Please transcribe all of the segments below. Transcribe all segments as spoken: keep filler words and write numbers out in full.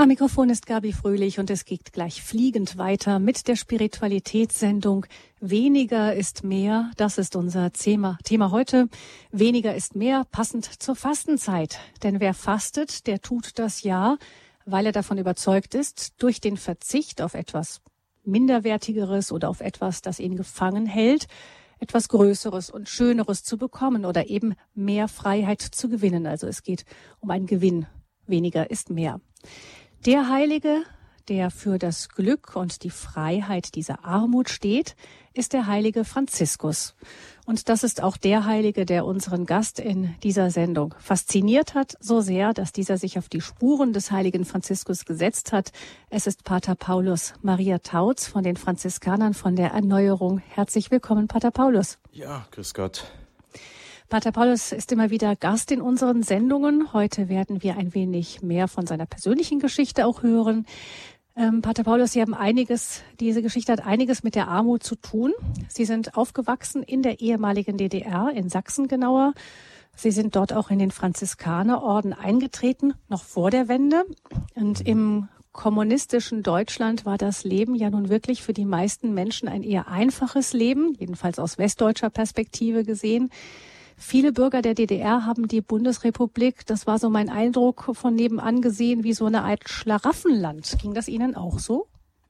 Mikrofon ist Gabi Fröhlich und es geht gleich fliegend weiter mit der Spiritualitätssendung Weniger ist mehr. Das ist unser Thema, Thema heute. Weniger ist mehr, passend zur Fastenzeit. Denn wer fastet, der tut das ja, weil er davon überzeugt ist, durch den Verzicht auf etwas Minderwertigeres oder auf etwas, das ihn gefangen hält, etwas Größeres und Schöneres zu bekommen oder eben mehr Freiheit zu gewinnen. Also es geht um einen Gewinn. Weniger ist mehr. Der Heilige, der für das Glück und die Freiheit dieser Armut steht, ist der heilige Franziskus. Und das ist auch der Heilige, der unseren Gast in dieser Sendung fasziniert hat, so sehr, dass dieser sich auf die Spuren des heiligen Franziskus gesetzt hat. Es ist Pater Paulus Maria Tautz von den Franziskanern von der Erneuerung. Herzlich willkommen, Pater Paulus. Ja, grüß Gott. Pater Paulus ist immer wieder Gast in unseren Sendungen. Heute werden wir ein wenig mehr von seiner persönlichen Geschichte auch hören. Ähm, Pater Paulus, Sie haben einiges, diese Geschichte hat einiges mit der Armut zu tun. Sie sind aufgewachsen in der ehemaligen D D R, in Sachsen genauer. Sie sind dort auch in den Franziskanerorden eingetreten, noch vor der Wende. Und im kommunistischen Deutschland war das Leben ja nun wirklich für die meisten Menschen ein eher einfaches Leben, jedenfalls aus westdeutscher Perspektive gesehen. Viele Bürger der D D R haben die Bundesrepublik, das war so mein Eindruck, von nebenan gesehen, wie so eine Art Schlaraffenland. Ging das Ihnen auch so?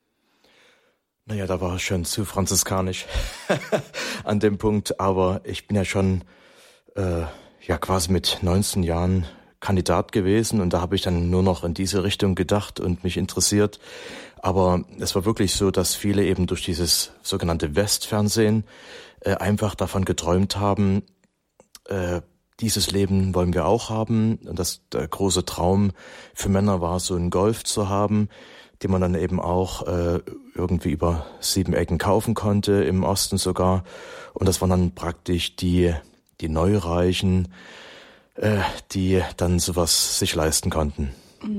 Naja, da war es schon zu franziskanisch an dem Punkt. Aber ich bin ja schon äh, ja quasi mit neunzehn Jahren Kandidat gewesen. Und da habe ich dann nur noch in diese Richtung gedacht und mich interessiert. Aber es war wirklich so, dass viele eben durch dieses sogenannte Westfernsehen äh, einfach davon geträumt haben, Äh, dieses Leben wollen wir auch haben. Und das der große Traum für Männer war, so einen Golf zu haben, den man dann eben auch äh, irgendwie über sieben Ecken kaufen konnte, im Osten sogar. Und das waren dann praktisch die die Neureichen, äh, die dann sowas sich leisten konnten.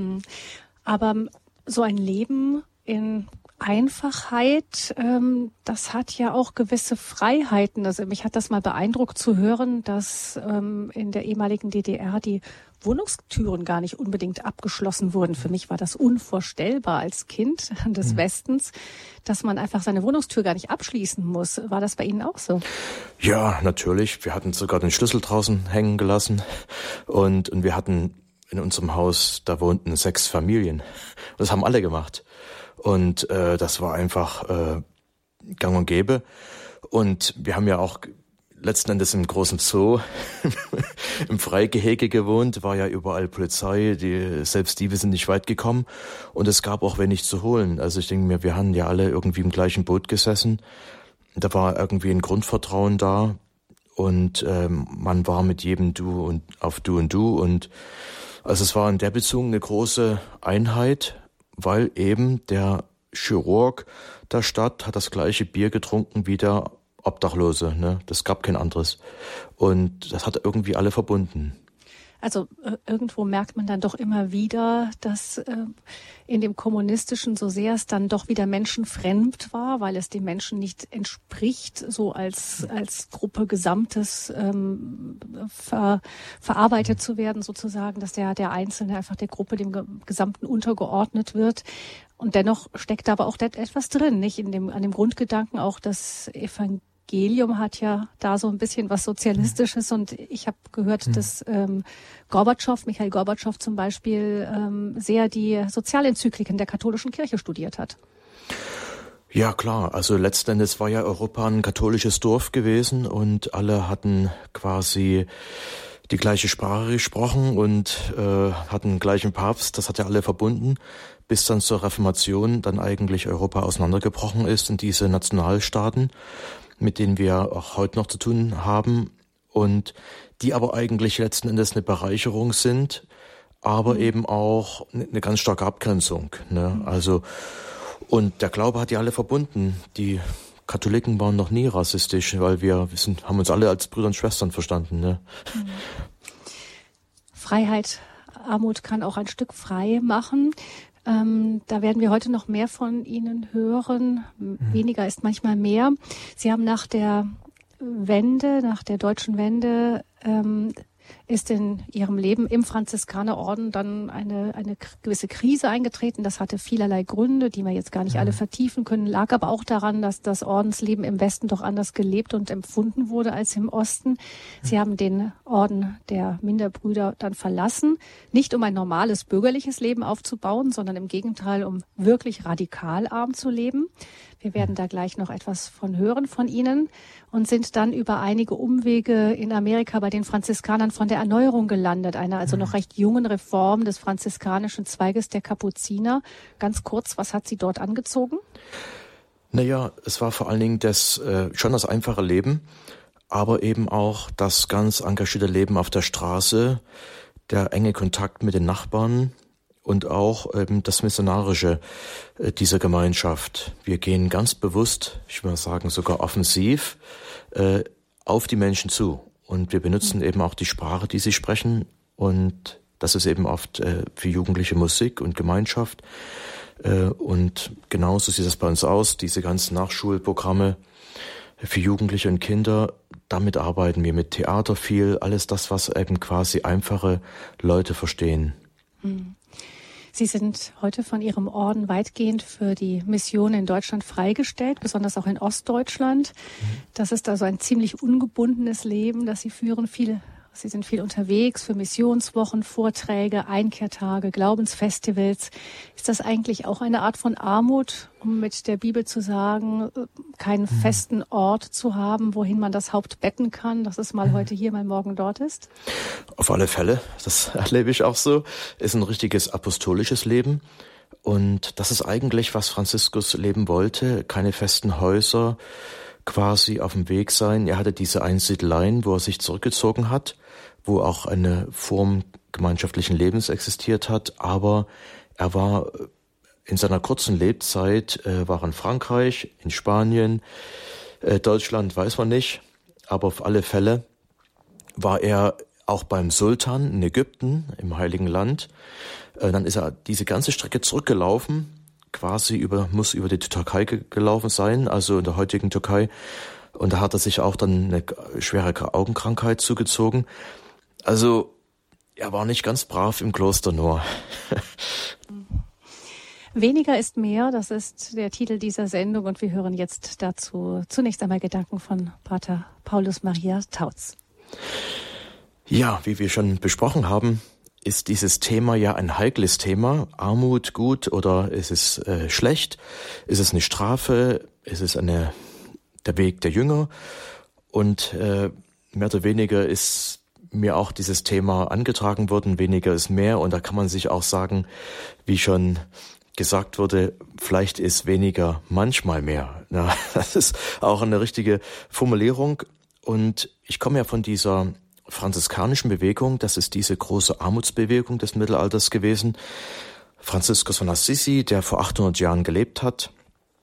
Aber so ein Leben in Einfachheit, ähm, das hat ja auch gewisse Freiheiten. Also mich hat das mal beeindruckt zu hören, dass ähm, in der ehemaligen D D R die Wohnungstüren gar nicht unbedingt abgeschlossen wurden. Für mich war das unvorstellbar als Kind des Westens, dass man einfach seine Wohnungstür gar nicht abschließen muss. War das bei Ihnen auch so? Ja, natürlich. Wir hatten sogar den Schlüssel draußen hängen gelassen und, und wir hatten in unserem Haus, da wohnten sechs Familien. Das haben alle gemacht. Und äh, das war einfach äh, gang und gäbe. Und wir haben ja auch letzten Endes im großen Zoo im Freigehege gewohnt, war ja überall Polizei, die, selbst die, wir sind nicht weit gekommen. Und es gab auch wenig zu holen. Also ich denke mir, wir haben ja alle irgendwie im gleichen Boot gesessen. Da war irgendwie ein Grundvertrauen da. Und ähm, man war mit jedem Du und auf Du und Du. Und also es war in der Beziehung eine große Einheit, weil eben der Chirurg der Stadt hat das gleiche Bier getrunken wie der Obdachlose, ne? Das gab kein anderes. Und das hat irgendwie alle verbunden. Also äh, irgendwo merkt man dann doch immer wieder, dass äh, in dem Kommunistischen, so sehr es dann doch wieder menschenfremd war, weil es den Menschen nicht entspricht, so als als Gruppe Gesamtes ähm, ver, verarbeitet zu werden, sozusagen, dass der der Einzelne einfach der Gruppe, dem Ge- Gesamten untergeordnet wird. Und dennoch steckt da aber auch etwas drin, nicht in dem an dem Grundgedanken auch das Evangelium. Evangelium hat ja da so ein bisschen was Sozialistisches und ich habe gehört, mhm. dass ähm, Gorbatschow, Michail Gorbatschow zum Beispiel, ähm, sehr die Sozialenzykliken der katholischen Kirche studiert hat. Ja klar, also letzten Endes war ja Europa ein katholisches Dorf gewesen und alle hatten quasi die gleiche Sprache gesprochen und äh, hatten den gleichen Papst, das hat ja alle verbunden, bis dann zur Reformation dann eigentlich Europa auseinandergebrochen ist in diese Nationalstaaten, mit denen wir auch heute noch zu tun haben und die aber eigentlich letzten Endes eine Bereicherung sind, aber mhm. eben auch eine ganz starke Abgrenzung, ne? Mhm. Also und der Glaube hat die alle verbunden. Die Katholiken waren noch nie rassistisch, weil wir, wir sind, haben uns alle als Brüder und Schwestern verstanden, ne? Mhm. Freiheit, Armut kann auch ein Stück frei machen. Ähm, da werden wir heute noch mehr von Ihnen hören. Mhm. Weniger ist manchmal mehr. Sie haben nach der Wende, nach der deutschen Wende, ähm, ist in Ihrem Leben im Franziskanerorden dann eine, eine gewisse Krise eingetreten. Das hatte vielerlei Gründe, die wir jetzt gar nicht alle vertiefen können, lag aber auch daran, dass das Ordensleben im Westen doch anders gelebt und empfunden wurde als im Osten. Sie haben den Orden der Minderbrüder dann verlassen, nicht um ein normales bürgerliches Leben aufzubauen, sondern im Gegenteil, um wirklich radikal arm zu leben. Wir werden da gleich noch etwas von hören von Ihnen und sind dann über einige Umwege in Amerika bei den Franziskanern von der Erneuerung gelandet, einer also noch recht jungen Reform des franziskanischen Zweiges der Kapuziner. Ganz kurz, was hat Sie dort angezogen? Naja, es war vor allen Dingen das äh, schon das einfache Leben, aber eben auch das ganz engagierte Leben auf der Straße, der enge Kontakt mit den Nachbarn und auch eben das Missionarische äh, dieser Gemeinschaft. Wir gehen ganz bewusst, ich würde sagen sogar offensiv, äh, auf die Menschen zu. Und wir benutzen mhm. eben auch die Sprache, die sie sprechen. Und das ist eben oft äh, für Jugendliche Musik und Gemeinschaft. Äh, und genauso sieht das bei uns aus, diese ganzen Nachschulprogramme für Jugendliche und Kinder. Damit arbeiten wir mit Theater viel, alles das, was eben quasi einfache Leute verstehen. Mhm. Sie sind heute von Ihrem Orden weitgehend für die Mission in Deutschland freigestellt, besonders auch in Ostdeutschland. Das ist also ein ziemlich ungebundenes Leben, das Sie führen. Viele, Sie sind viel unterwegs für Missionswochen, Vorträge, Einkehrtage, Glaubensfestivals. Ist das eigentlich auch eine Art von Armut, um mit der Bibel zu sagen, keinen festen Ort zu haben, wohin man das Haupt betten kann, dass es mal heute hier, mal morgen dort ist? Auf alle Fälle, das erlebe ich auch so, ist ein richtiges apostolisches Leben. Und das ist eigentlich, was Franziskus leben wollte, keine festen Häuser, quasi auf dem Weg sein. Er hatte diese Einsiedeleien, wo er sich zurückgezogen hat, wo auch eine Form gemeinschaftlichen Lebens existiert hat, aber er war in seiner kurzen Lebzeit, äh, war in Frankreich, in Spanien, äh, Deutschland weiß man nicht, aber auf alle Fälle war er auch beim Sultan in Ägypten, im Heiligen Land. Äh, dann ist er diese ganze Strecke zurückgelaufen, quasi über, muss über die Türkei ge- gelaufen sein, also in der heutigen Türkei. Und da hat er sich auch dann eine schwere Augenkrankheit zugezogen. Also, er war nicht ganz brav im Kloster nur. Weniger ist mehr, das ist der Titel dieser Sendung und wir hören jetzt dazu zunächst einmal Gedanken von Pater Paulus Maria Tautz. Ja, wie wir schon besprochen haben, ist dieses Thema ja ein heikles Thema. Armut gut oder ist es äh, schlecht? Ist es eine Strafe? Ist es eine, der Weg der Jünger? Und äh, mehr oder weniger ist mir auch dieses Thema angetragen worden. Weniger ist mehr. Und da kann man sich auch sagen, wie schon gesagt wurde, vielleicht ist weniger manchmal mehr. Ja, das ist auch eine richtige Formulierung. Und ich komme ja von dieser franziskanischen Bewegung, das ist diese große Armutsbewegung des Mittelalters gewesen. Franziskus von Assisi, der vor achthundert Jahren gelebt hat.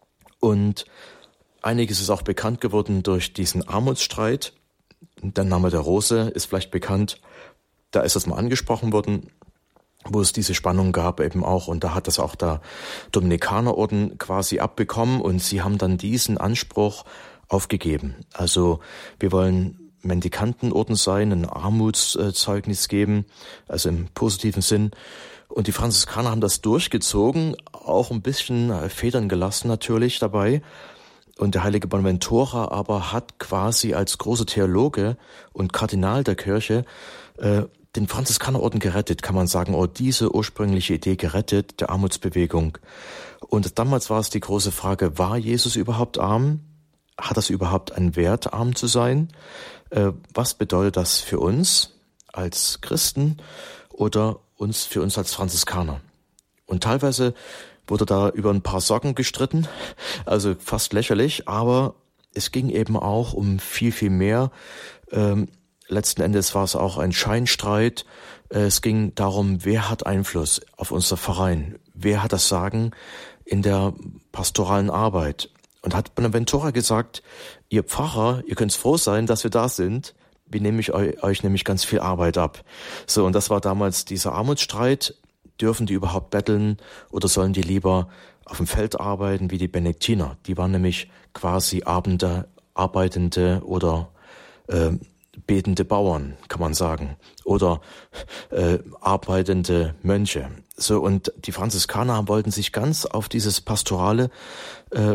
Und einiges ist auch bekannt geworden durch diesen Armutsstreit. Der Name der Rose ist vielleicht bekannt. Da ist das mal angesprochen worden, wo es diese Spannung gab eben auch. Und da hat das auch der Dominikanerorden quasi abbekommen. Und sie haben dann diesen Anspruch aufgegeben. Also wir wollen Mendikantenorden sein, ein Armutszeugnis geben, also im positiven Sinn. Und die Franziskaner haben das durchgezogen, auch ein bisschen Federn gelassen natürlich dabei. Und der heilige Bonaventura aber hat quasi als großer Theologe und Kardinal der Kirche äh, den Franziskanerorden gerettet, kann man sagen, oder diese ursprüngliche Idee gerettet, der Armutsbewegung. Und damals war es die große Frage, war Jesus überhaupt arm? Hat das überhaupt einen Wert, arm zu sein? Äh, was bedeutet das für uns als Christen oder uns für uns als Franziskaner? Und teilweise wurde da über ein paar Socken gestritten, also fast lächerlich, aber es ging eben auch um viel, viel mehr. Ähm, letzten Endes war es auch ein Scheinstreit. Äh, es ging darum, wer hat Einfluss auf unser Verein? Wer hat das Sagen in der pastoralen Arbeit? Und hat Bonaventura gesagt, ihr Pfarrer, ihr könnt froh sein, dass wir da sind. Wir nehmen ich euch, euch nämlich ganz viel Arbeit ab. So, und das war damals dieser Armutsstreit. Dürfen die überhaupt betteln oder sollen die lieber auf dem Feld arbeiten wie die Benediktiner? Die waren nämlich quasi Abende, Arbeitende oder äh, betende Bauern, kann man sagen, oder äh, arbeitende Mönche. So, und die Franziskaner wollten sich ganz auf dieses Pastorale äh,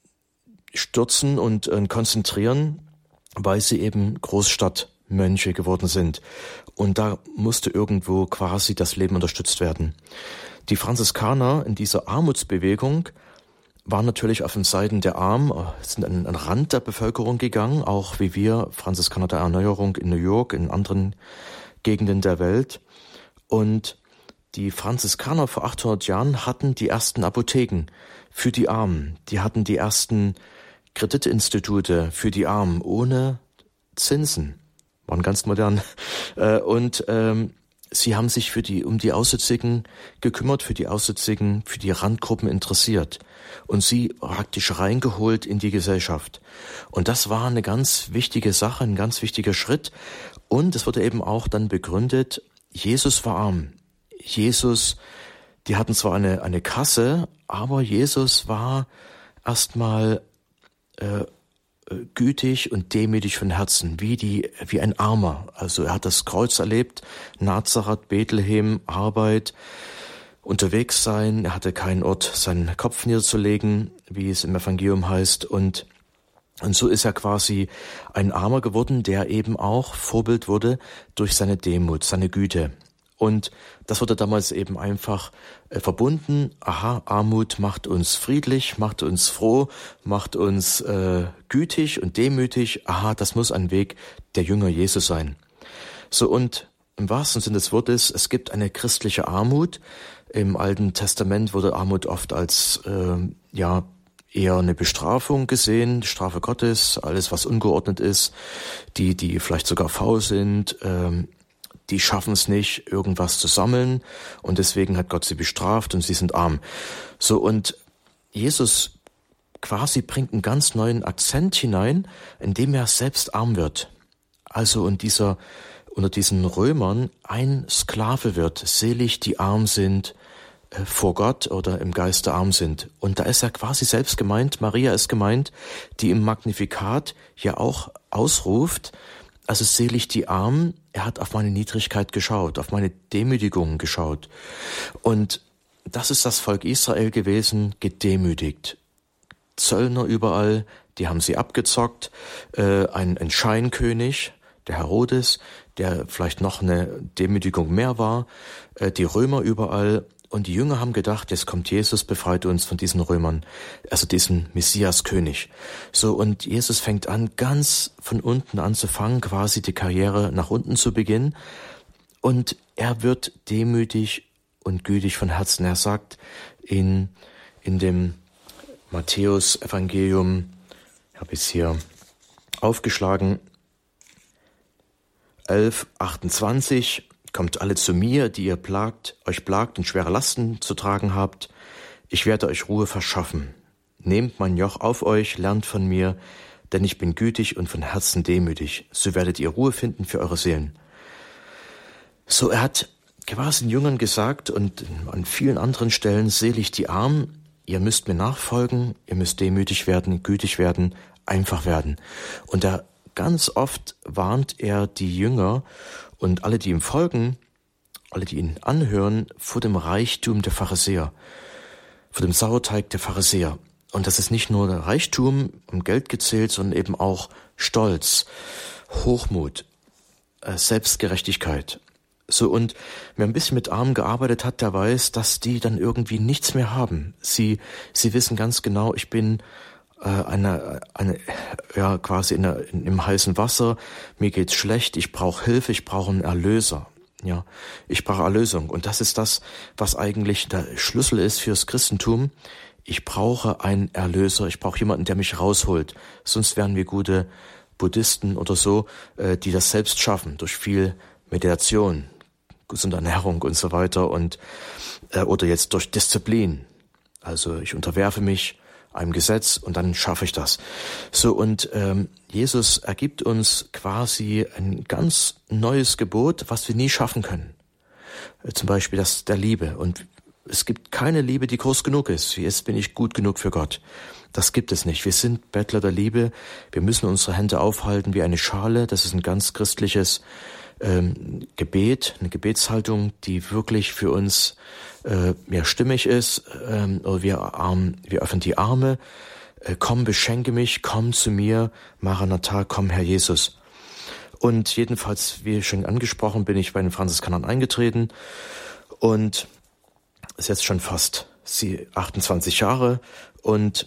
stürzen und äh, konzentrieren, weil sie eben Großstadtmönche geworden sind. Und da musste irgendwo quasi das Leben unterstützt werden. Die Franziskaner in dieser Armutsbewegung waren natürlich auf den Seiten der Armen, sind an den Rand der Bevölkerung gegangen, auch wie wir Franziskaner der Erneuerung in New York, in anderen Gegenden der Welt. Und die Franziskaner vor achthundert Jahren hatten die ersten Apotheken für die Armen. Die hatten die ersten Kreditinstitute für die Armen ohne Zinsen. Waren ganz modern. Und ähm, sie haben sich für die, um die Aussätzigen gekümmert, für die Aussätzigen, für die Randgruppen interessiert und sie praktisch reingeholt in die Gesellschaft. Und das war eine ganz wichtige Sache, ein ganz wichtiger Schritt. Und es wurde eben auch dann begründet, Jesus war arm. Jesus, die hatten zwar eine, eine Kasse, aber Jesus war erstmal äh, gütig und demütig von Herzen, wie die, wie ein Armer. Also er hat das Kreuz erlebt, Nazareth, Bethlehem, Arbeit, unterwegs sein. Er hatte keinen Ort, seinen Kopf niederzulegen, wie es im Evangelium heißt. Und, und so ist er quasi ein Armer geworden, der eben auch Vorbild wurde durch seine Demut, seine Güte. Und das wurde damals eben einfach äh, verbunden. Aha, Armut macht uns friedlich, macht uns froh, macht uns äh, gütig und demütig. Aha, das muss ein Weg der Jünger Jesu sein. So, und im wahrsten Sinne des Wortes, es gibt eine christliche Armut. Im Alten Testament wurde Armut oft als äh, ja eher eine Bestrafung gesehen, Strafe Gottes, alles was ungeordnet ist, die die vielleicht sogar faul sind, ähm, die schaffen es nicht, irgendwas zu sammeln und deswegen hat Gott sie bestraft und sie sind arm. So, und Jesus quasi bringt einen ganz neuen Akzent hinein, indem er selbst arm wird. Also und dieser unter diesen Römern ein Sklave wird, selig die arm sind äh, vor Gott oder im Geiste arm sind. Und da ist er quasi selbst gemeint, Maria ist gemeint, die im Magnificat ja auch ausruft, also selig die Armen, er hat auf meine Niedrigkeit geschaut, auf meine Demütigung geschaut. Und das ist das Volk Israel gewesen, gedemütigt. Zöllner überall, die haben sie abgezockt. Äh, ein, ein Scheinkönig, der Herodes, der vielleicht noch eine Demütigung mehr war. Äh, die Römer überall. Und die Jünger haben gedacht, jetzt kommt Jesus, befreit uns von diesen Römern, also diesen Messias-König. So, und Jesus fängt an, ganz von unten anzufangen, quasi die Karriere nach unten zu beginnen. Und er wird demütig und gütig von Herzen. Er sagt in, in dem Matthäus-Evangelium, ich habe es hier aufgeschlagen, elf achtundzwanzig, kommt alle zu mir, die ihr plagt, euch plagt und schwere Lasten zu tragen habt. Ich werde euch Ruhe verschaffen. Nehmt mein Joch auf euch, lernt von mir, denn ich bin gütig und von Herzen demütig. So werdet ihr Ruhe finden für eure Seelen. So, er hat quasi den Jüngern gesagt und an vielen anderen Stellen, selig die Armen, ihr müsst mir nachfolgen, ihr müsst demütig werden, gütig werden, einfach werden. Und er ganz oft warnt er die Jünger und alle, die ihm folgen, alle, die ihn anhören, vor dem Reichtum der Pharisäer, vor dem Sauerteig der Pharisäer. Und das ist nicht nur der Reichtum und Geld gezählt, sondern eben auch Stolz, Hochmut, äh, Selbstgerechtigkeit. So, und wer ein bisschen mit Armen gearbeitet hat, der weiß, dass die dann irgendwie nichts mehr haben. Sie, sie wissen ganz genau, ich bin Eine, eine, ja, quasi in der, in, im heißen Wasser, mir geht's schlecht, ich brauche Hilfe, ich brauche einen Erlöser, ja, ich brauche Erlösung. Und das ist das, was eigentlich der Schlüssel ist fürs Christentum. Ich brauche einen Erlöser, ich brauche jemanden, der mich rausholt. Sonst wären wir gute Buddhisten oder so, die das selbst schaffen, durch viel Meditation, gesunde Ernährung und so weiter und oder jetzt durch Disziplin. Also ich unterwerfe mich einem Gesetz und dann schaffe ich das. So, und ähm, Jesus ergibt uns quasi ein ganz neues Gebot, was wir nie schaffen können. Äh, zum Beispiel das der Liebe. Und Es gibt keine Liebe, die groß genug ist. Jetzt bin ich gut genug für Gott. Das gibt es nicht. Wir sind Bettler der Liebe. Wir müssen unsere Hände aufhalten wie eine Schale. Das ist ein ganz christliches ähm, Gebet, eine Gebetshaltung, die wirklich für uns äh, mehr stimmig ist. Ähm, oder wir, arm, wir öffnen die Arme. Äh, komm, beschenke mich, komm zu mir. Maranatha, komm, Herr Jesus. Und jedenfalls, wie schon angesprochen, bin ich bei den Franziskanern eingetreten. Und ist jetzt schon fast achtundzwanzig Jahre. Und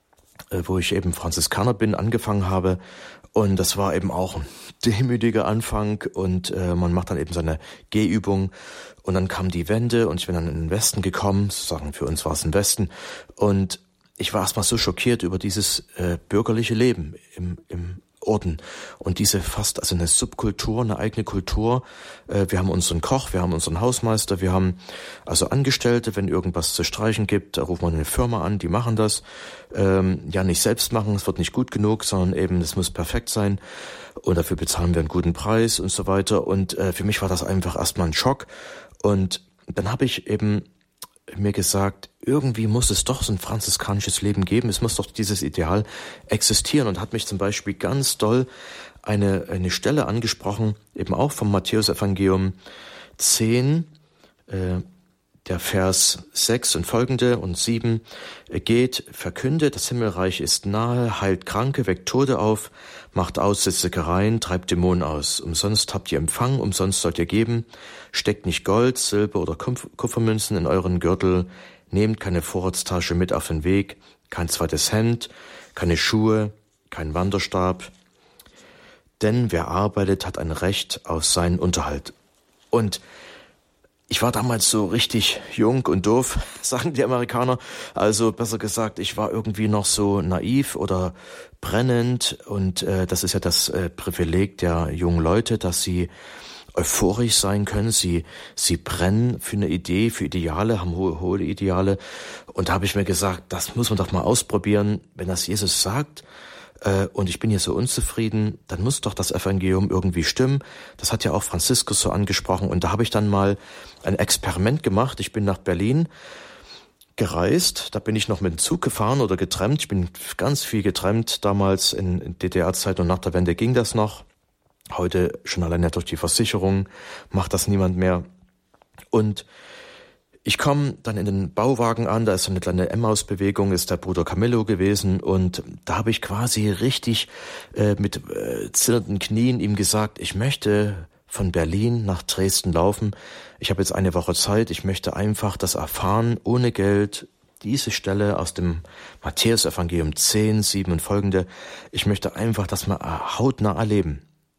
wo ich eben Franziskaner bin, angefangen habe. Und das war eben auch ein demütiger Anfang und äh, man macht dann eben seine Gehübung und dann kam die Wende und ich bin dann in den Westen gekommen, sagen für uns war es im Westen und ich war erstmal so schockiert über dieses äh, bürgerliche Leben im, im Orden und diese fast, also eine Subkultur, eine eigene Kultur. Äh, wir haben unseren Koch, wir haben unseren Hausmeister, wir haben also Angestellte, wenn irgendwas zu streichen gibt, da ruft man eine Firma an, die machen das. Ähm, ja, nicht selbst machen, es wird nicht gut genug, sondern eben, es muss perfekt sein und dafür bezahlen wir einen guten Preis und so weiter. Und äh, für mich war das einfach erstmal ein Schock und dann habe ich eben mir gesagt, irgendwie muss es doch so ein franziskanisches Leben geben, es muss doch dieses Ideal existieren und hat mich zum Beispiel ganz doll eine, eine Stelle angesprochen, eben auch vom Matthäus-Evangelium zehn, äh, der Vers sechs und folgende und sieben, geht, verkündet, das Himmelreich ist nahe, heilt Kranke, weckt Tote auf, macht Aussätzigereien, treibt Dämonen aus. Umsonst habt ihr empfangen, umsonst sollt ihr geben. Steckt nicht Gold, Silber oder Kupfermünzen in euren Gürtel. Nehmt keine Vorratstasche mit auf den Weg, kein zweites Hemd, keine Schuhe, kein Wanderstab. Denn wer arbeitet, hat ein Recht auf seinen Unterhalt. Und ich war damals so richtig jung und doof, sagen die Amerikaner. Also besser gesagt, ich war irgendwie noch so naiv oder brennend. Und äh, das ist ja das äh, Privileg der jungen Leute, dass sie euphorisch sein können. Sie sie brennen für eine Idee, für Ideale, haben hohe, hohe Ideale. Und da habe ich mir gesagt, das muss man doch mal ausprobieren. Wenn das Jesus sagt, und ich bin hier so unzufrieden, dann muss doch das Evangelium irgendwie stimmen. Das hat ja auch Franziskus so angesprochen. Und da habe ich dann mal ein Experiment gemacht. Ich bin nach Berlin gereist. Da bin ich noch mit dem Zug gefahren oder getrennt. Ich bin ganz viel getrennt. Damals in D D R-Zeit und nach der Wende ging das noch. Heute schon alleine durch die Versicherung macht das niemand mehr. Und ich komme dann in den Bauwagen an, da ist so eine kleine Emmaus-Bewegung, ist der Bruder Camillo gewesen und da habe ich quasi richtig äh, mit äh, zitternden Knien ihm gesagt, ich möchte von Berlin nach Dresden laufen. Ich habe jetzt eine Woche Zeit, ich möchte einfach das erfahren, ohne Geld, diese Stelle aus dem Matthäus-Evangelium zehn, sieben und folgende. Ich möchte einfach das mal hautnah erleben.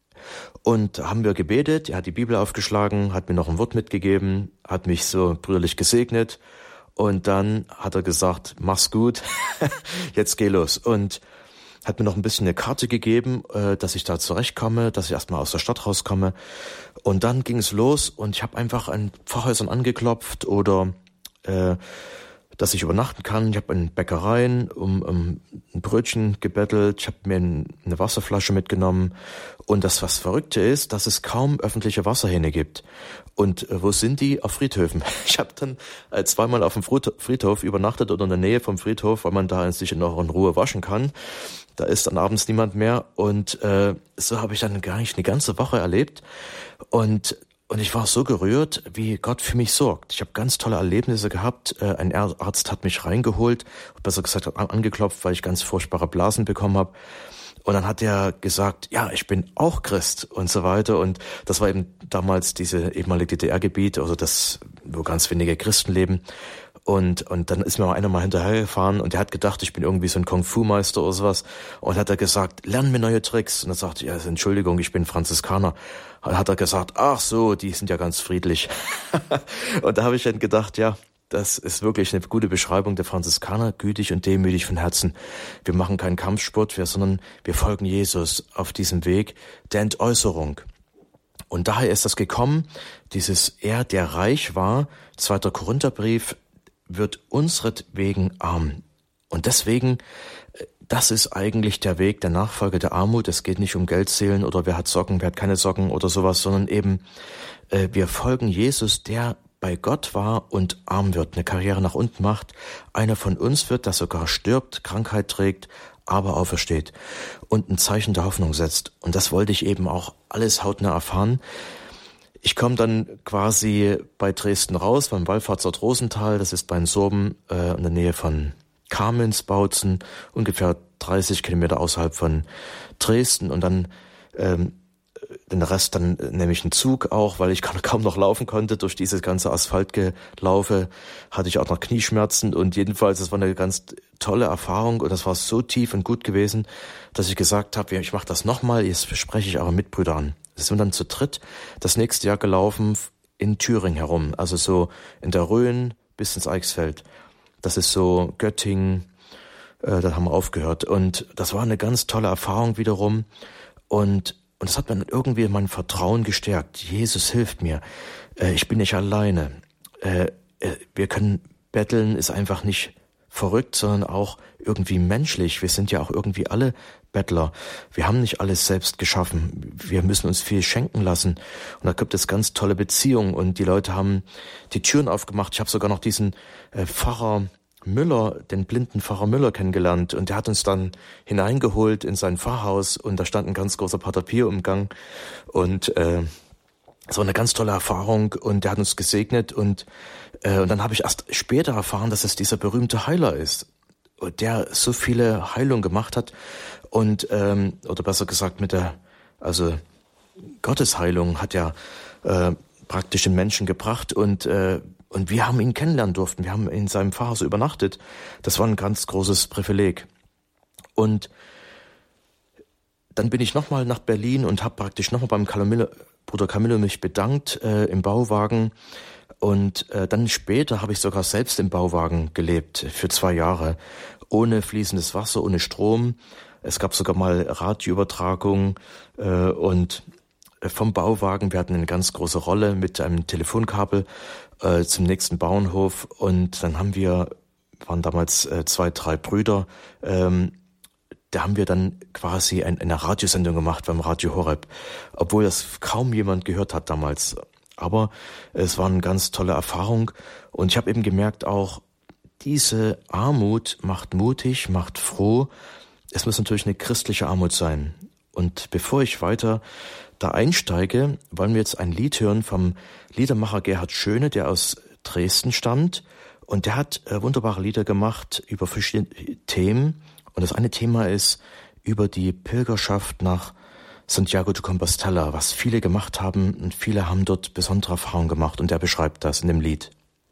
Und haben wir gebetet, er hat die Bibel aufgeschlagen, hat mir noch ein Wort mitgegeben, hat mich so brüderlich gesegnet und dann hat er gesagt, mach's gut, jetzt geh los. Und hat mir noch ein bisschen eine Karte gegeben, dass ich da zurechtkomme, dass ich erstmal aus der Stadt rauskomme. Und dann ging es los und ich habe einfach an Pfarrhäusern angeklopft oder äh, dass ich übernachten kann. Ich habe in Bäckereien um, um ein Brötchen gebettelt, ich habe mir eine Wasserflasche mitgenommen. Und das, was Verrückte ist, dass es kaum öffentliche Wasserhähne gibt. Und äh, wo sind die? Auf Friedhöfen. Ich habe dann äh, zweimal auf dem Friedhof übernachtet oder in der Nähe vom Friedhof, weil man da sich noch in Ruhe waschen kann. Da ist dann abends niemand mehr. Und äh, so habe ich dann gar nicht eine ganze Woche erlebt. Und Und ich war so gerührt, wie Gott für mich sorgt. Ich habe ganz tolle Erlebnisse gehabt. Ein Arzt hat mich reingeholt, besser gesagt hat angeklopft, weil ich ganz furchtbare Blasen bekommen habe. Und dann hat er gesagt, ja, ich bin auch Christ und so weiter. Und das war eben damals diese ehemalige D D R-Gebiet, also das, wo ganz wenige Christen leben. Und, und dann ist mir mal einer mal hinterhergefahren und der hat gedacht, ich bin irgendwie so ein Kung-Fu-Meister oder sowas. Und hat er gesagt, lern mir neue Tricks. Und dann sagte ich, ja, Entschuldigung, ich bin Franziskaner. Und hat er gesagt, ach so, die sind ja ganz friedlich. Und da habe ich dann gedacht, ja, das ist wirklich eine gute Beschreibung der Franziskaner, gütig und demütig von Herzen. Wir machen keinen Kampfsport, sondern wir folgen Jesus auf diesem Weg der Entäußerung. Und daher ist das gekommen, dieses Er, der reich war, zweiter Korintherbrief, wird unsretwegen arm. Und deswegen, das ist eigentlich der Weg der Nachfolge der Armut. Es geht nicht um Geldzählen oder wer hat Socken, wer hat keine Socken oder sowas, sondern eben, äh, wir folgen Jesus, der bei Gott war und arm wird, eine Karriere nach unten macht, einer von uns wird, der sogar stirbt, Krankheit trägt, aber aufersteht und ein Zeichen der Hoffnung setzt. Und das wollte ich eben auch alles hautnah erfahren. Ich komme dann quasi bei Dresden raus, beim Wallfahrtsort Rosenthal, das ist bei den Sorben äh, in der Nähe von Kamenz, Bautzen, ungefähr dreißig Kilometer außerhalb von Dresden. Und dann ähm, den Rest dann nehme ich einen Zug auch, weil ich kaum noch laufen konnte. Durch dieses ganze Asphaltgelaufe hatte ich auch noch Knieschmerzen. Und jedenfalls, das war eine ganz tolle Erfahrung. Und das war so tief und gut gewesen, dass ich gesagt habe, ich mache das nochmal, jetzt spreche ich eure Mitbrüder an. Wir sind dann zu dritt das nächste Jahr gelaufen in Thüringen herum. Also so in der Rhön bis ins Eichsfeld. Das ist so Göttingen, äh, da haben wir aufgehört. Und das war eine ganz tolle Erfahrung wiederum. Und Und das hat mir irgendwie mein Vertrauen gestärkt. Jesus hilft mir. Äh, ich bin nicht alleine. Äh, äh, wir können betteln, ist einfach nicht verrückt, sondern auch irgendwie menschlich. Wir sind ja auch irgendwie alle Bettler. Wir haben nicht alles selbst geschaffen. Wir müssen uns viel schenken lassen. Und da gibt es ganz tolle Beziehungen. Und die Leute haben die Türen aufgemacht. Ich habe sogar noch diesen äh, Pfarrer Müller, den blinden Pfarrer Müller kennengelernt, und der hat uns dann hineingeholt in sein Pfarrhaus und da stand ein ganz großer Pater Pio im Gang und äh, es war eine ganz tolle Erfahrung und der hat uns gesegnet und äh, und dann habe ich erst später erfahren, dass es dieser berühmte Heiler ist, der so viele Heilungen gemacht hat und ähm, oder besser gesagt mit der also Gottesheilung hat ja äh, praktisch den Menschen gebracht und äh, Und wir haben ihn kennenlernen durften. Wir haben in seinem Pfarrhaus übernachtet. Das war ein ganz großes Privileg. Und dann bin ich nochmal nach Berlin und habe praktisch nochmal beim Camillo, Bruder Camillo mich bedankt äh, im Bauwagen. Und äh, dann später habe ich sogar selbst im Bauwagen gelebt für zwei Jahre. Ohne fließendes Wasser, ohne Strom. Es gab sogar mal Radioübertragung äh, und vom Bauwagen. Wir hatten eine ganz große Rolle mit einem Telefonkabel äh, zum nächsten Bauernhof und dann haben wir, waren damals äh, zwei, drei Brüder, ähm, da haben wir dann quasi ein, eine Radiosendung gemacht beim Radio Horeb, obwohl das kaum jemand gehört hat damals. Aber es war eine ganz tolle Erfahrung und ich habe eben gemerkt auch, diese Armut macht mutig, macht froh. Es muss natürlich eine christliche Armut sein. Und bevor ich weiter da einsteige, wollen wir jetzt ein Lied hören vom Liedermacher Gerhard Schöne, der aus Dresden stammt. Und der hat äh, wunderbare Lieder gemacht über verschiedene Themen. Und das eine Thema ist über die Pilgerschaft nach Santiago de Compostela, was viele gemacht haben. Und viele haben dort besondere Erfahrungen gemacht. Und er beschreibt das in dem Lied.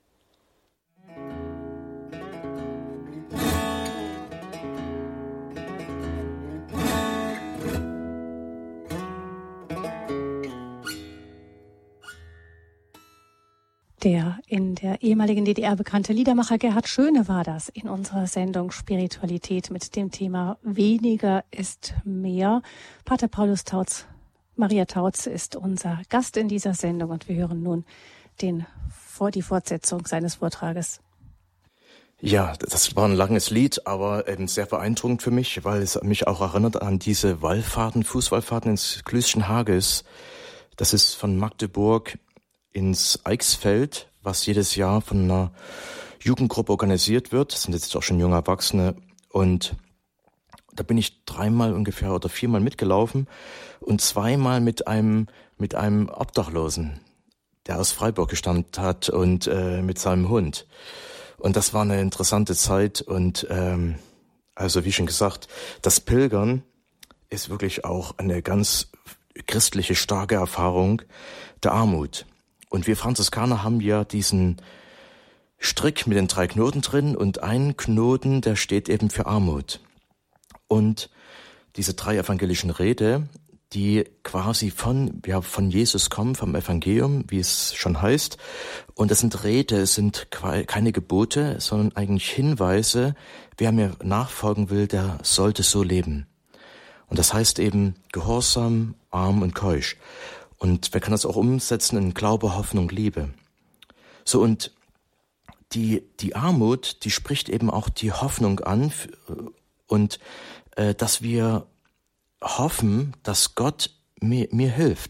Der in der ehemaligen D D R bekannte Liedermacher Gerhard Schöne war das in unserer Sendung Spiritualität mit dem Thema Weniger ist mehr. Pater Paulus Tautz, Maria Tautz ist unser Gast in dieser Sendung und wir hören nun den, die Fortsetzung seines Vortrages. Ja, das war ein langes Lied, aber eben sehr beeindruckend für mich, weil es mich auch erinnert an diese Wallfahrten, Fußwallfahrten ins Klüschen Hages. Das ist von Magdeburg ins Eichsfeld, was jedes Jahr von einer Jugendgruppe organisiert wird. Das sind jetzt auch schon junge Erwachsene. Und da bin ich dreimal ungefähr oder viermal mitgelaufen und zweimal mit einem mit einem Obdachlosen, der aus Freiburg gestammt hat und äh, mit seinem Hund. Und das war eine interessante Zeit. Und ähm, also wie schon gesagt, das Pilgern ist wirklich auch eine ganz christliche, starke Erfahrung der Armut. Und wir Franziskaner haben ja diesen Strick mit den drei Knoten drin und ein Knoten, der steht eben für Armut. Und diese drei evangelischen Rede, die quasi von, ja, von Jesus kommen, vom Evangelium, wie es schon heißt. Und das sind Rede, es sind keine Gebote, sondern eigentlich Hinweise, wer mir nachfolgen will, der sollte so leben. Und das heißt eben Gehorsam, arm und keusch. Und wir können das auch umsetzen in Glaube, Hoffnung, Liebe. So, und die, die Armut, die spricht eben auch die Hoffnung an und äh, dass wir hoffen, dass Gott mir, mir hilft.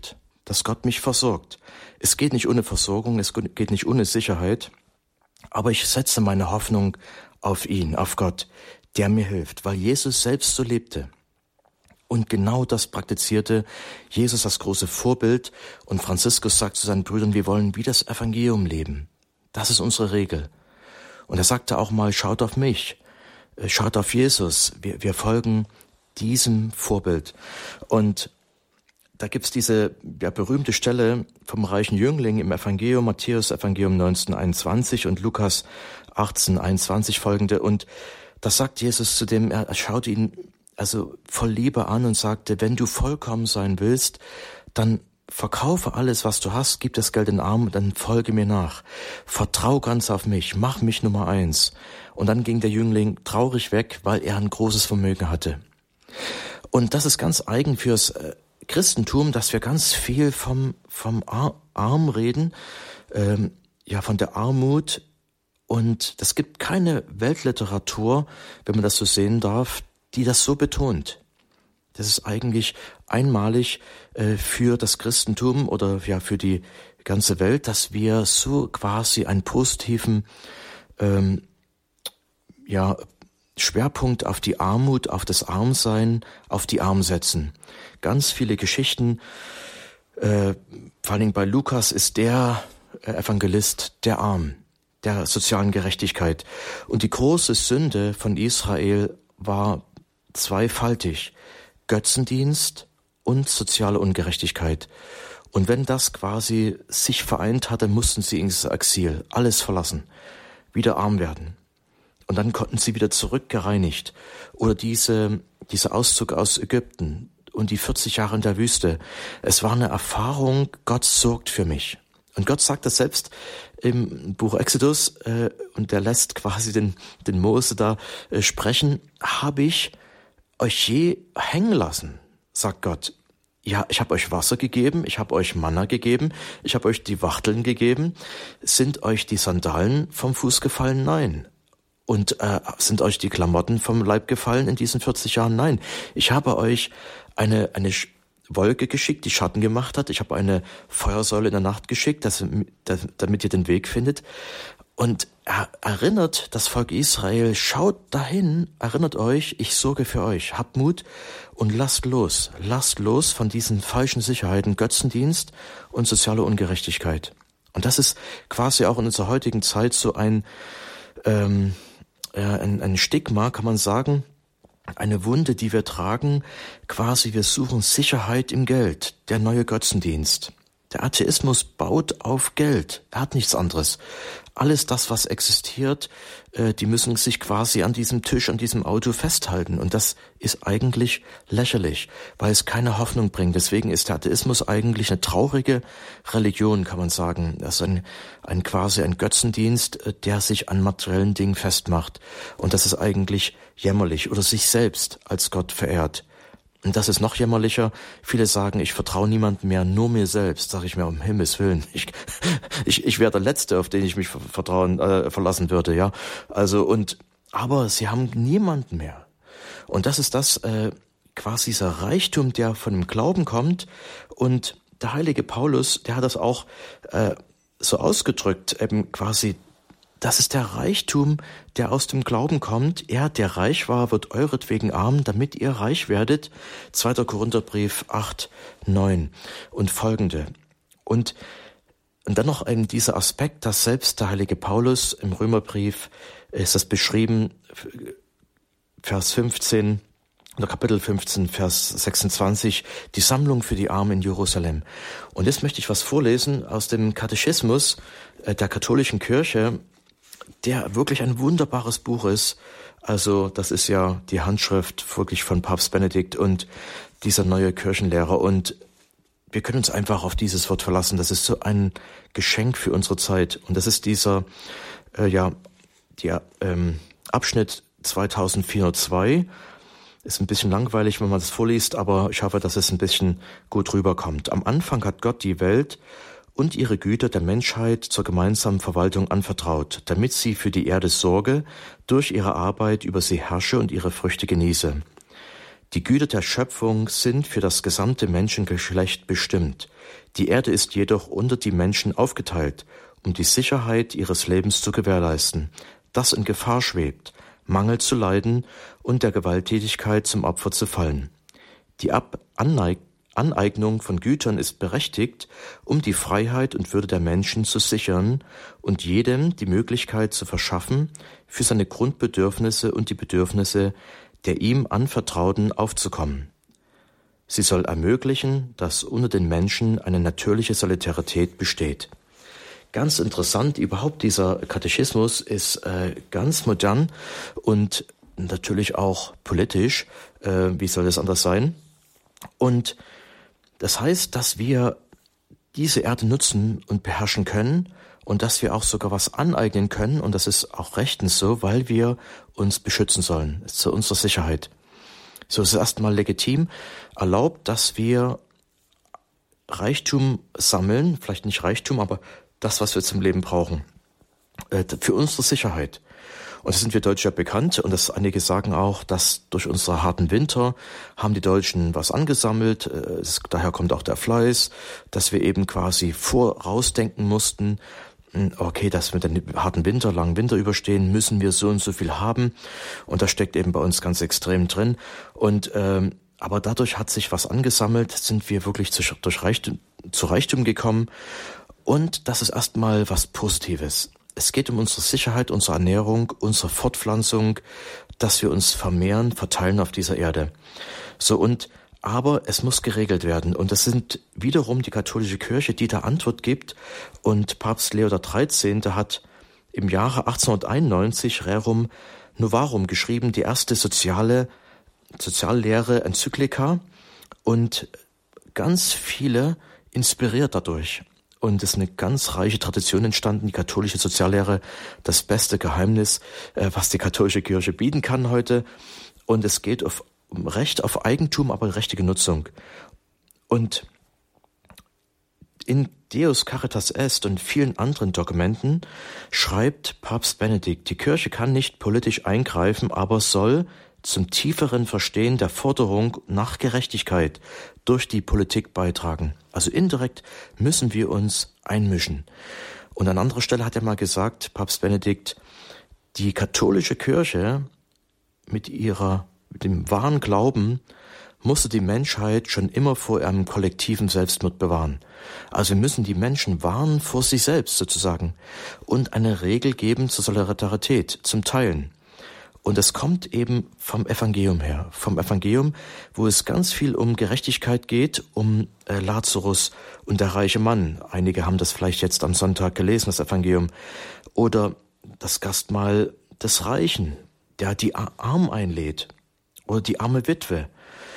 dass Gott mich versorgt. Es geht nicht ohne Versorgung, es geht nicht ohne Sicherheit, aber ich setze meine Hoffnung auf ihn, auf Gott, der mir hilft, weil Jesus selbst so lebte. Und genau das praktizierte Jesus als große Vorbild. Und Franziskus sagt zu seinen Brüdern, wir wollen wie das Evangelium leben. Das ist unsere Regel. Und er sagte auch mal, schaut auf mich, schaut auf Jesus. Wir, wir folgen diesem Vorbild. Und da gibt's diese ja, berühmte Stelle vom reichen Jüngling im Evangelium, Matthäus Evangelium neunzehn einundzwanzig und Lukas achtzehn einundzwanzig folgende. Und das sagt Jesus zu dem, er schaut ihn also voll Liebe an und sagte, wenn du vollkommen sein willst, dann verkaufe alles, was du hast, gib das Geld den Armen, dann folge mir nach. Vertrau ganz auf mich, mach mich Nummer eins. Und dann ging der Jüngling traurig weg, weil er ein großes Vermögen hatte. Und das ist ganz eigen fürs Christentum, dass wir ganz viel vom, vom Ar- Arm reden, ähm, ja, von der Armut. Und es gibt keine Weltliteratur, wenn man das so sehen darf, die das so betont. Das ist eigentlich einmalig äh, für das Christentum oder ja für die ganze Welt, dass wir so quasi einen positiven ähm, ja, Schwerpunkt auf die Armut, auf das Armsein, auf die Armen setzen. Ganz viele Geschichten, äh, vor allem bei Lukas ist der Evangelist der Armen, der sozialen Gerechtigkeit. Und die große Sünde von Israel war zweifaltig: Götzendienst und soziale Ungerechtigkeit. Und wenn das quasi sich vereint hatte, mussten sie ins Exil, alles verlassen, wieder arm werden. Und dann konnten sie wieder zurückgereinigt. Oder diese, dieser Auszug aus Ägypten und die vierzig Jahre in der Wüste. Es war eine Erfahrung, Gott sorgt für mich. Und Gott sagt das selbst im Buch Exodus, äh, und der lässt quasi den, den Mose da äh, sprechen, habe ich euch je hängen lassen, sagt Gott. Ja, ich habe euch Wasser gegeben, ich habe euch Manna gegeben, ich habe euch die Wachteln gegeben. Sind euch die Sandalen vom Fuß gefallen? Nein. Und äh, sind euch die Klamotten vom Leib gefallen in diesen vierzig Jahren? Nein. Ich habe euch eine eine Wolke geschickt, die Schatten gemacht hat. Ich habe eine Feuersäule in der Nacht geschickt, dass, damit ihr den Weg findet. Und er erinnert das Volk Israel, schaut dahin, erinnert euch, ich sorge für euch. Habt Mut und lasst los. Lasst los von diesen falschen Sicherheiten, Götzendienst und soziale Ungerechtigkeit. Und das ist quasi auch in unserer heutigen Zeit so ein, ähm, äh, ein, ein Stigma, kann man sagen, eine Wunde, die wir tragen, quasi wir suchen Sicherheit im Geld, der neue Götzendienst. Der Atheismus baut auf Geld, er hat nichts anderes. Alles das, was existiert, äh, die müssen sich quasi an diesem Tisch, an diesem Auto festhalten. Und das ist eigentlich lächerlich, weil es keine Hoffnung bringt. Deswegen ist der Atheismus eigentlich eine traurige Religion, kann man sagen. Das ist ein, ein quasi ein Götzendienst, äh, der sich an materiellen Dingen festmacht. Und das ist eigentlich jämmerlich. Oder sich selbst als Gott verehrt. Und das ist noch jämmerlicher. Viele sagen, ich vertraue niemandem mehr, nur mir selbst. Sag ich mir, um Himmels Willen. Ich, ich, ich wäre der Letzte, auf den ich mich vertrauen, äh, verlassen würde, ja. Also, und, aber sie haben niemanden mehr. Und das ist das, äh, quasi dieser Reichtum, der von dem Glauben kommt. Und der heilige Paulus, der hat das auch, äh, so ausgedrückt, eben quasi, das ist der Reichtum, der aus dem Glauben kommt. Er, der reich war, wird euretwegen arm, damit ihr reich werdet. zweiter Korintherbrief acht, neun und folgende. Und, und dann noch eben dieser Aspekt, dass selbst der heilige Paulus im Römerbrief ist das beschrieben, Vers fünfzehn, oder Kapitel fünfzehn, Vers sechsundzwanzig, die Sammlung für die Armen in Jerusalem. Und jetzt möchte ich was vorlesen aus dem Katechismus der katholischen Kirche, der wirklich ein wunderbares Buch ist. Also das ist ja die Handschrift wirklich von Papst Benedikt und dieser neue Kirchenlehrer. Und wir können uns einfach auf dieses Wort verlassen. Das ist so ein Geschenk für unsere Zeit. Und das ist dieser äh, ja der ähm, Abschnitt zweitausendvierhundertzwei. Ist ein bisschen langweilig, wenn man das vorliest, aber ich hoffe, dass es ein bisschen gut rüberkommt. Am Anfang hat Gott die Welt und ihre Güter der Menschheit zur gemeinsamen Verwaltung anvertraut, damit sie für die Erde sorge, durch ihre Arbeit über sie herrsche und ihre Früchte genieße. Die Güter der Schöpfung sind für das gesamte Menschengeschlecht bestimmt. Die Erde ist jedoch unter die Menschen aufgeteilt, um die Sicherheit ihres Lebens zu gewährleisten, das in Gefahr schwebt, Mangel zu leiden und der Gewalttätigkeit zum Opfer zu fallen. Die Ab- Anneig- Aneignung von Gütern ist berechtigt, um die Freiheit und Würde der Menschen zu sichern und jedem die Möglichkeit zu verschaffen, für seine Grundbedürfnisse und die Bedürfnisse der ihm Anvertrauten aufzukommen. Sie soll ermöglichen, dass unter den Menschen eine natürliche Solidarität besteht. Ganz interessant, überhaupt dieser Katechismus ist äh, ganz modern und natürlich auch politisch. Äh, wie soll das anders sein? Und das heißt, dass wir diese Erde nutzen und beherrschen können und dass wir auch sogar was aneignen können. Und das ist auch rechtens so, weil wir uns beschützen sollen, zu unserer Sicherheit. So ist es erstmal legitim erlaubt, dass wir Reichtum sammeln, vielleicht nicht Reichtum, aber das, was wir zum Leben brauchen, äh, für unsere Sicherheit. Und da sind wir Deutsche ja bekannt und das, einige sagen auch, dass durch unsere harten Winter haben die Deutschen was angesammelt, äh, es, daher kommt auch der Fleiß, dass wir eben quasi vorausdenken mussten, okay, dass wir den harten Winter, langen Winter überstehen, müssen wir so und so viel haben und das steckt eben bei uns ganz extrem drin und ähm, aber dadurch hat sich was angesammelt, sind wir wirklich zu, durch Reichtum, zu Reichtum gekommen. Und das ist erstmal was Positives. Es geht um unsere Sicherheit, unsere Ernährung, unsere Fortpflanzung, dass wir uns vermehren, verteilen auf dieser Erde. So und aber es muss geregelt werden. Und das sind wiederum die katholische Kirche, die da Antwort gibt. Und Papst Leo der dreizehnte hat im Jahre achtzehnhunderteinundneunzig Rerum Novarum geschrieben, die erste soziale Soziallehre Enzyklika und ganz viele inspiriert dadurch. Und es ist eine ganz reiche Tradition entstanden, die katholische Soziallehre, das beste Geheimnis, was die katholische Kirche bieten kann heute. Und es geht auf, um Recht auf Eigentum, aber richtige Nutzung. Und in Deus Caritas Est und vielen anderen Dokumenten schreibt Papst Benedikt, die Kirche kann nicht politisch eingreifen, aber soll zum tieferen Verstehen der Forderung nach Gerechtigkeit durch die Politik beitragen. Also indirekt müssen wir uns einmischen. Und an anderer Stelle hat er mal gesagt, Papst Benedikt, die katholische Kirche mit ihrer, mit dem wahren Glauben musste die Menschheit schon immer vor ihrem kollektiven Selbstmord bewahren. Also wir müssen die Menschen warnen vor sich selbst sozusagen und eine Regel geben zur Solidarität, zum Teilen. Und es kommt eben vom Evangelium her, vom Evangelium, wo es ganz viel um Gerechtigkeit geht, um äh, Lazarus und der reiche Mann. Einige haben das vielleicht jetzt am Sonntag gelesen, das Evangelium. Oder das Gastmahl des Reichen, der die Armen einlädt. Oder die arme Witwe,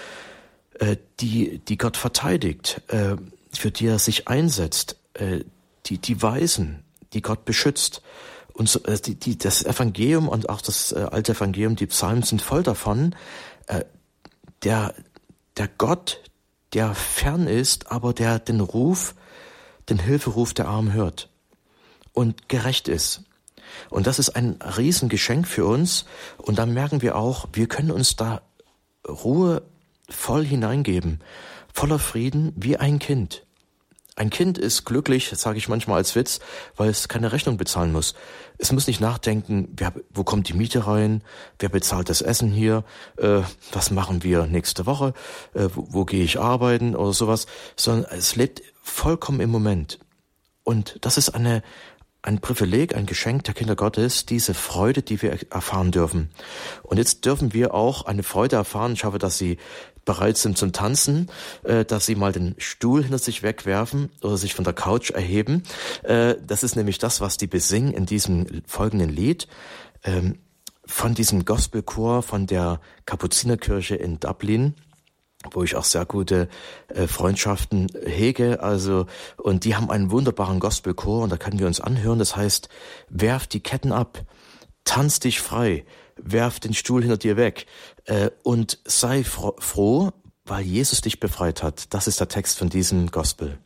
äh, die, die Gott verteidigt, äh, für die er sich einsetzt. Äh, die, die Waisen, die Gott beschützt. Und so, äh, die, die, das Evangelium und auch das äh, alte Evangelium, die Psalmen sind voll davon, äh, der, der Gott, der fern ist, aber der den Ruf, den Hilferuf der Armen hört und gerecht ist. Und das ist ein Riesengeschenk für uns. Und dann merken wir auch, wir können uns da Ruhe voll hineingeben, voller Frieden wie ein Kind. Ein Kind ist glücklich, sage ich manchmal als Witz, weil es keine Rechnung bezahlen muss. Es muss nicht nachdenken, wer, wo kommt die Miete rein, wer bezahlt das Essen hier, äh, was machen wir nächste Woche, äh, wo, wo gehe ich arbeiten oder sowas, sondern es lebt vollkommen im Moment. Und das ist eine ein Privileg, ein Geschenk der Kinder Gottes, diese Freude, die wir erfahren dürfen. Und jetzt dürfen wir auch eine Freude erfahren. Ich hoffe, dass Sie bereit sind zum Tanzen, äh, dass Sie mal den Stuhl hinter sich wegwerfen oder sich von der Couch erheben. Äh, das ist nämlich das, was die besingen in diesem folgenden Lied ähm, von diesem Gospelchor von der Kapuzinerkirche in Dublin, wo ich auch sehr gute äh, Freundschaften hege, also und die haben einen wunderbaren Gospelchor und da können wir uns anhören. Das heißt, werf die Ketten ab, tanz dich frei, werf den Stuhl hinter dir weg äh, und sei fro- froh, weil Jesus dich befreit hat. Das ist der Text von diesem Gospel.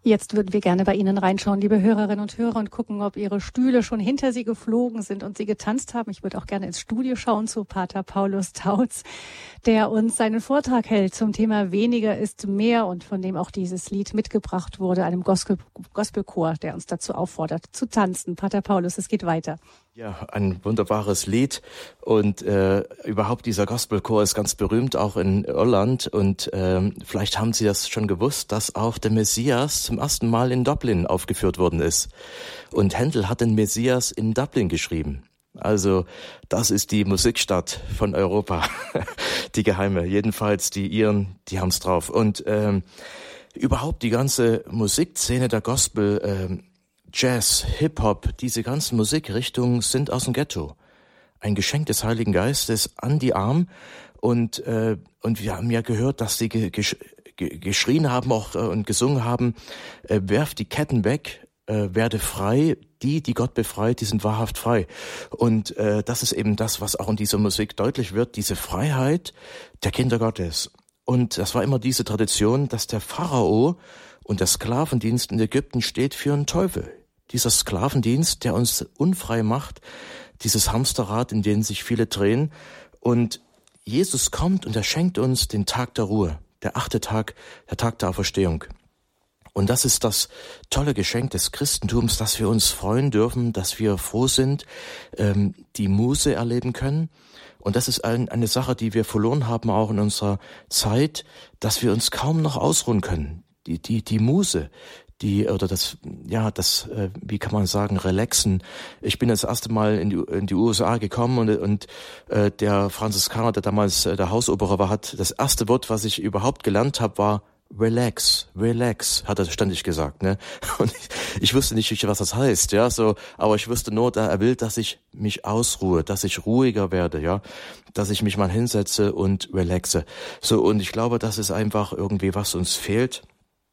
Jetzt würden wir gerne bei Ihnen reinschauen, liebe Hörerinnen und Hörer, und gucken, ob Ihre Stühle schon hinter Sie geflogen sind und Sie getanzt haben. Ich würde auch gerne ins Studio schauen zu Pater Paulus Tautz, der uns seinen Vortrag hält zum Thema Weniger ist mehr und von dem auch dieses Lied mitgebracht wurde, einem Gospel, Gospelchor, der uns dazu auffordert, zu tanzen. Pater Paulus, es geht weiter. Ja, ein wunderbares Lied und äh, überhaupt dieser Gospelchor ist ganz berühmt, auch in Irland, und ähm, vielleicht haben Sie das schon gewusst, dass auch der Messias zum ersten Mal in Dublin aufgeführt worden ist, und Händel hat den Messias in Dublin geschrieben. Also das ist die Musikstadt von Europa, die geheime, jedenfalls die Iren, die haben's drauf. Und ähm, überhaupt die ganze Musikszene der Gospel, ähm, Jazz, Hip-Hop, diese ganzen Musikrichtungen sind aus dem Ghetto. Ein Geschenk des Heiligen Geistes an die Armen. Und äh, und wir haben ja gehört, dass sie ge- gesch- ge- geschrien haben auch äh, und gesungen haben, äh, werft die Ketten weg, äh, werde frei. Die, die Gott befreit, die sind wahrhaft frei. Und äh, das ist eben das, was auch in dieser Musik deutlich wird, diese Freiheit der Kinder Gottes. Und das war immer diese Tradition, dass der Pharao und der Sklavendienst in Ägypten steht für einen Teufel. Dieser Sklavendienst, der uns unfrei macht, dieses Hamsterrad, in dem sich viele drehen. Und Jesus kommt und er schenkt uns den Tag der Ruhe, der achte Tag, der Tag der Auferstehung. Und das ist das tolle Geschenk des Christentums, dass wir uns freuen dürfen, dass wir froh sind, ähm, die Muse erleben können. Und das ist ein, eine Sache, die wir verloren haben auch in unserer Zeit, dass wir uns kaum noch ausruhen können. Die, die, die Muse, die, oder das, ja, das, äh, wie kann man sagen, relaxen. Ich bin das erste Mal in die, in die U S A gekommen und, und äh, der Franziskaner, der damals äh, der Hausoberer war, hat das erste Wort, was ich überhaupt gelernt habe, war Relax, relax, hat er ständig gesagt, ne? Und ich, ich wusste nicht, was das heißt, ja, so, aber ich wusste nur, da er will, dass ich mich ausruhe, dass ich ruhiger werde, ja, dass ich mich mal hinsetze und relaxe. So, und ich glaube, das ist einfach irgendwie, was uns fehlt.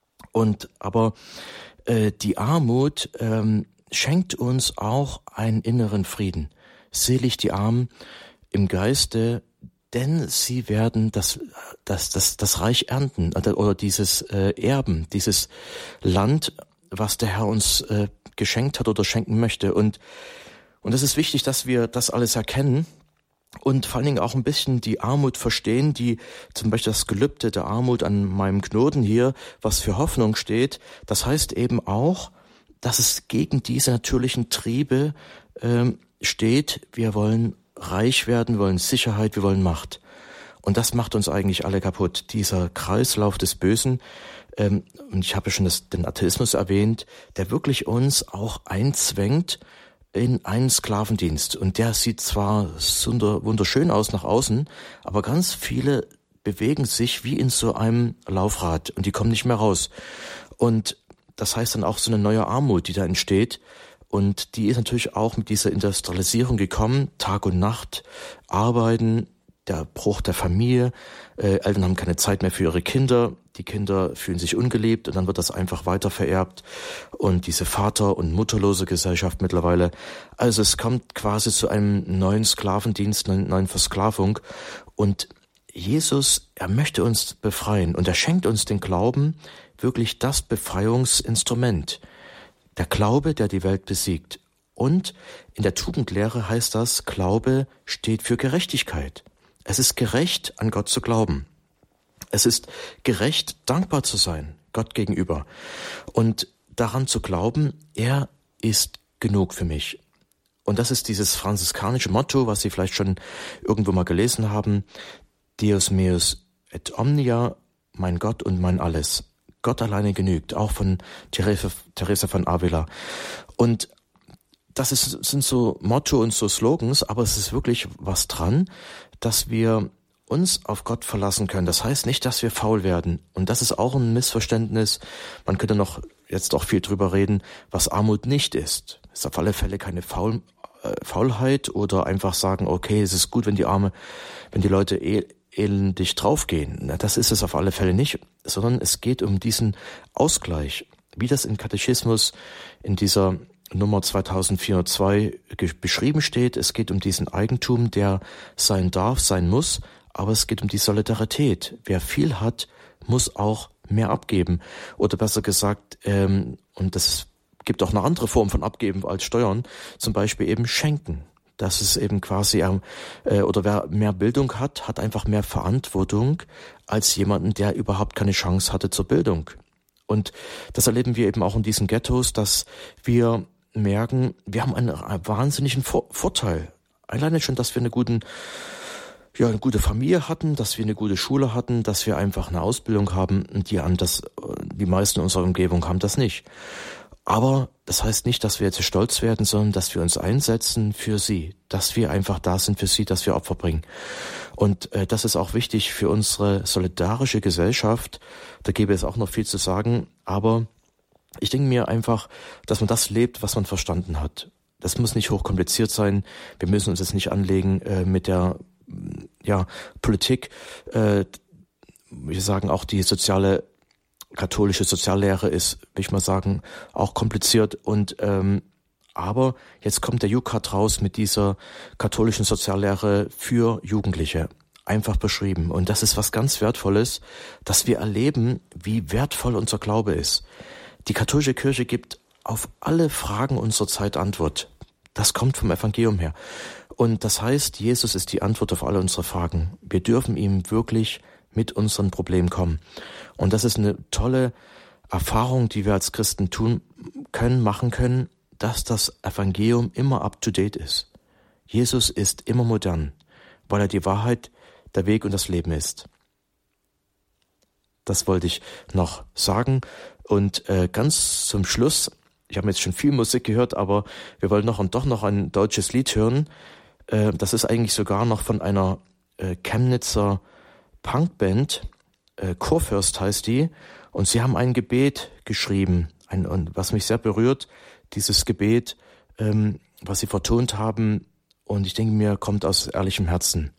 Und aber äh, die Armut ähm, schenkt uns auch einen inneren Frieden. Selig die Armen im Geiste, denn sie werden das das das das Reich ernten oder dieses äh, Erben, dieses Land, was der Herr uns äh, geschenkt hat oder schenken möchte. Und und es ist wichtig, dass wir das alles erkennen und vor allen Dingen auch ein bisschen die Armut verstehen, die zum Beispiel das Gelübde der Armut an meinem Knoten hier, was für Hoffnung steht. Das heißt eben auch, dass es gegen diese natürlichen Triebe ähm, steht. Wir wollen reich werden, wir wollen Sicherheit, wir wollen Macht. Und das macht uns eigentlich alle kaputt. Dieser Kreislauf des Bösen, ähm, und ich habe schon das, den Atheismus erwähnt, der wirklich uns auch einzwängt in einen Sklavendienst. Und der sieht zwar wunderschön aus nach außen, aber ganz viele bewegen sich wie in so einem Laufrad und die kommen nicht mehr raus. Und das heißt dann auch so eine neue Armut, die da entsteht. Und die ist natürlich auch mit dieser Industrialisierung gekommen, Tag und Nacht, Arbeiten, der Bruch der Familie, äh, Eltern haben keine Zeit mehr für ihre Kinder, die Kinder fühlen sich ungeliebt und dann wird das einfach weiter vererbt und diese Vater- und mutterlose Gesellschaft mittlerweile. Also es kommt quasi zu einem neuen Sklavendienst, einer neuen Versklavung, und Jesus, er möchte uns befreien und er schenkt uns den Glauben, wirklich das Befreiungsinstrument. Der Glaube, der die Welt besiegt. Und in der Tugendlehre heißt das, Glaube steht für Gerechtigkeit. Es ist gerecht, an Gott zu glauben. Es ist gerecht, dankbar zu sein, Gott gegenüber. Und daran zu glauben, er ist genug für mich. Und das ist dieses franziskanische Motto, was Sie vielleicht schon irgendwo mal gelesen haben. Deus meus et omnia, mein Gott und mein Alles. Gott alleine genügt, auch von Teresa, Teresa von Avila. Und das ist, sind so Motto und so Slogans, aber es ist wirklich was dran, dass wir uns auf Gott verlassen können. Das heißt nicht, dass wir faul werden. Und das ist auch ein Missverständnis. Man könnte noch jetzt auch viel drüber reden, was Armut nicht ist. Es ist auf alle Fälle keine Faul, äh, Faulheit oder einfach sagen, okay, es ist gut, wenn die Arme, wenn die Leute eh elendig draufgehen. Das ist es auf alle Fälle nicht, sondern es geht um diesen Ausgleich, wie das im Katechismus in dieser Nummer zweitausendvierhundertzwei beschrieben steht. Es geht um diesen Eigentum, der sein darf, sein muss, aber es geht um die Solidarität. Wer viel hat, muss auch mehr abgeben. Oder besser gesagt, ähm, und das gibt auch eine andere Form von Abgeben als Steuern, zum Beispiel eben Schenken. Das ist eben quasi, äh, oder wer mehr Bildung hat, hat einfach mehr Verantwortung als jemanden, der überhaupt keine Chance hatte zur Bildung. Und das erleben wir eben auch in diesen Ghettos, dass wir merken, wir haben einen wahnsinnigen Vor- Vorteil. Alleine schon, dass wir eine guten, ja, eine gute Familie hatten, dass wir eine gute Schule hatten, dass wir einfach eine Ausbildung haben, und die haben das, die meisten unserer Umgebung haben das nicht. Aber das heißt nicht, dass wir jetzt stolz werden, sondern dass wir uns einsetzen für sie, dass wir einfach da sind für sie, dass wir Opfer bringen. Und äh, das ist auch wichtig für unsere solidarische Gesellschaft. Da gäbe es auch noch viel zu sagen, aber ich denke mir einfach, dass man das lebt, was man verstanden hat. Das muss nicht hochkompliziert sein. Wir müssen uns jetzt nicht anlegen äh, mit der ja, Politik. Äh, wir sagen auch, die soziale katholische Soziallehre ist, will ich mal sagen, auch kompliziert. Und ähm, aber jetzt kommt der Jukat raus mit dieser katholischen Soziallehre für Jugendliche, einfach beschrieben. Und das ist was ganz Wertvolles, dass wir erleben, wie wertvoll unser Glaube ist. Die katholische Kirche gibt auf alle Fragen unserer Zeit Antwort. Das kommt vom Evangelium her. Und das heißt, Jesus ist die Antwort auf alle unsere Fragen. Wir dürfen ihm wirklich mit unseren Problemen kommen. Und das ist eine tolle Erfahrung, die wir als Christen tun können, machen können, dass das Evangelium immer up-to-date ist. Jesus ist immer modern, weil er die Wahrheit, der Weg und das Leben ist. Das wollte ich noch sagen. Und äh, ganz zum Schluss, ich habe jetzt schon viel Musik gehört, aber wir wollen noch und doch noch ein deutsches Lied hören. Äh, das ist eigentlich sogar noch von einer äh, Chemnitzer Punkband, äh, Kurfürst heißt die, und sie haben ein Gebet geschrieben, ein, und was mich sehr berührt, dieses Gebet, ähm, was sie vertont haben, und ich denke mir, kommt aus ehrlichem Herzen.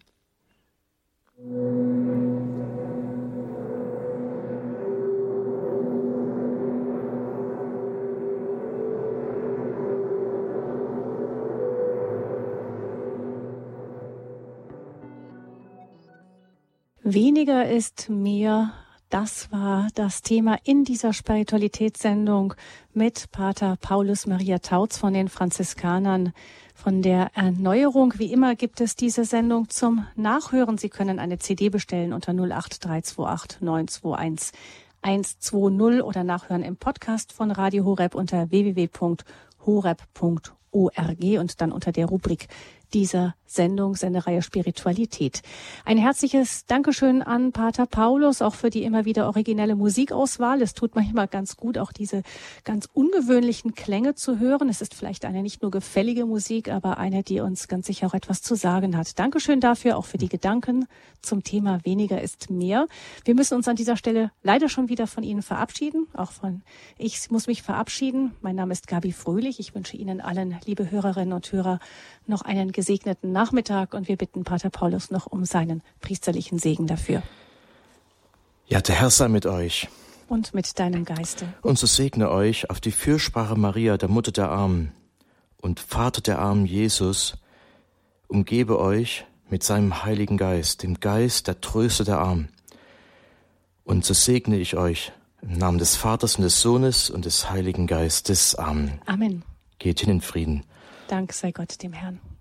Weniger ist mehr. Das war das Thema in dieser Spiritualitätssendung mit Pater Paulus Maria Tautz von den Franziskanern von der Erneuerung. Wie immer gibt es diese Sendung zum Nachhören. Sie können eine C D bestellen unter null acht drei zwei acht neun zwei eins eins zwei null oder nachhören im Podcast von Radio Horeb unter w w w punkt horeb punkt org und dann unter der Rubrik dieser Sendung, Sendereihe Spiritualität. Ein herzliches Dankeschön an Pater Paulus, auch für die immer wieder originelle Musikauswahl. Es tut manchmal ganz gut, auch diese ganz ungewöhnlichen Klänge zu hören. Es ist vielleicht eine nicht nur gefällige Musik, aber eine, die uns ganz sicher auch etwas zu sagen hat. Dankeschön dafür, auch für die Gedanken zum Thema Weniger ist mehr. Wir müssen uns an dieser Stelle leider schon wieder von Ihnen verabschieden. Auch von ich muss mich verabschieden. Mein Name ist Gabi Fröhlich. Ich wünsche Ihnen allen, liebe Hörerinnen und Hörer, noch einen gesegneten Nachmittag, und wir bitten Pater Paulus noch um seinen priesterlichen Segen dafür. Ja, der Herr sei mit euch. Und mit deinem Geiste. Und so segne euch auf die Fürsprache Maria, der Mutter der Armen, und Vater der Armen Jesus, umgebe euch mit seinem Heiligen Geist, dem Geist der Tröster der Armen. Und so segne ich euch im Namen des Vaters und des Sohnes und des Heiligen Geistes. Amen. Amen. Geht hin in Frieden. Dank sei Gott dem Herrn.